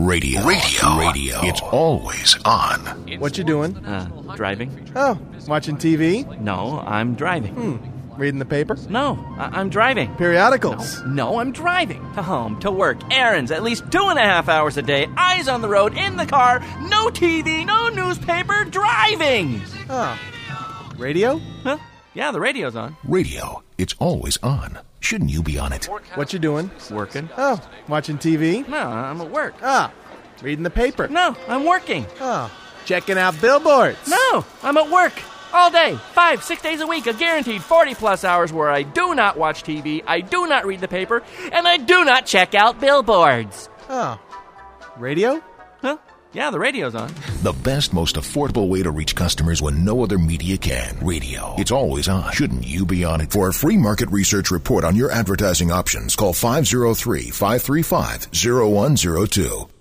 Radio. It's always on. What you doing? Driving? Oh, watching TV? No, I'm driving. Reading the paper? No, I'm driving. Periodicals? No, I'm driving. To home, to work, errands, at least 2.5 hours a day, eyes on the road, in the car, no TV, no newspaper, driving! Oh. Radio? Huh? Yeah, the radio's on. Radio. It's always on. Shouldn't you be on it? What you doing? Working? Oh, watching TV? No, I'm at work. Ah, reading the paper? No, I'm working. Oh, checking out billboards? No, I'm at work. All day, 5-6 days a week, a guaranteed 40-plus hours where I do not watch TV, I do not read the paper, and I do not check out billboards. Oh. Radio? Huh? Yeah, the radio's on. The best, most affordable way to reach customers when no other media can. Radio. It's always on. Shouldn't you be on it? For a free market research report on your advertising options, call 503-535-0102.